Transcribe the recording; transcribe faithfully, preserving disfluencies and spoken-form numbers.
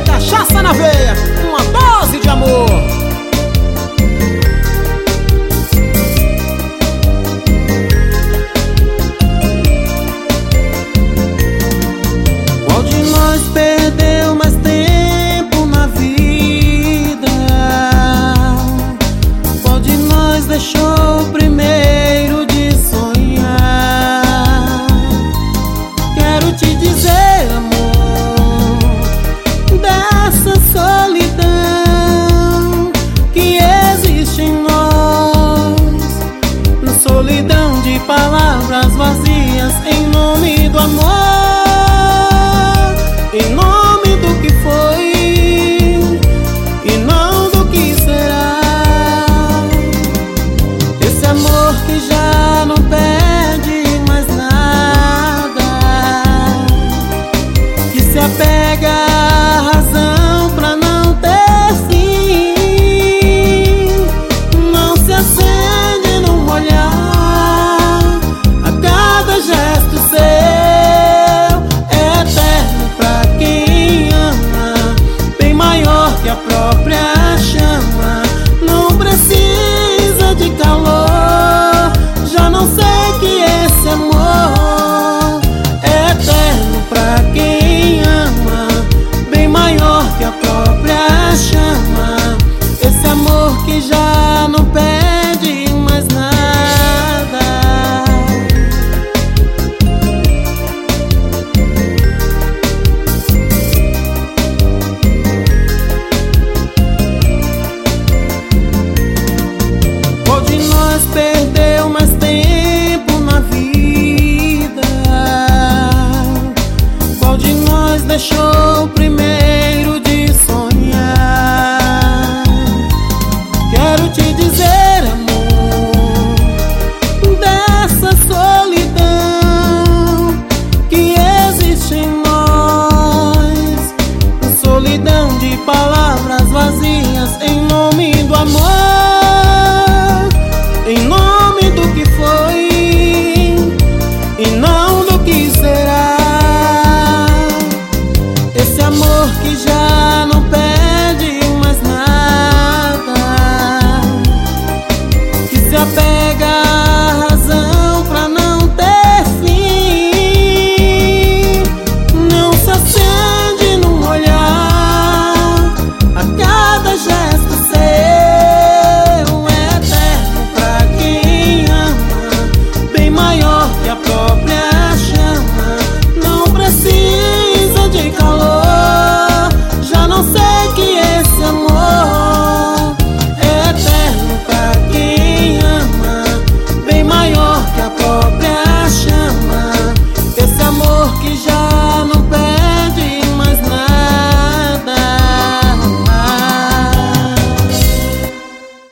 cachaça na veia, uma dose de amor. Qual de nós perdeu mais tempo na vida? Qual de nós deixou primeiro de sonhar? Quero te dizer, amor, dessa solidão que existe em nós, na solidão de palavras vazias em nome do amor. Em nome do que foi e não do que será. Esse amor que já não pede mais nada, que se apega à razão pra não ter fim, não se acende num olhar, a cada gesto seu. Que a própria chama não precisa de calor. Já não sei que esse amor é eterno pra quem ama, bem maior que a própria chama. Esse amor que já não pede mais nada. Perdeu mais tempo na vida? Qual de nós deixou primeiro de sonhar? Quero te dizer, amor, dessa solidão que existe em nós, solidão de palavras vazias em nome do amor. Em nome do que foi e não do que será. Esse amor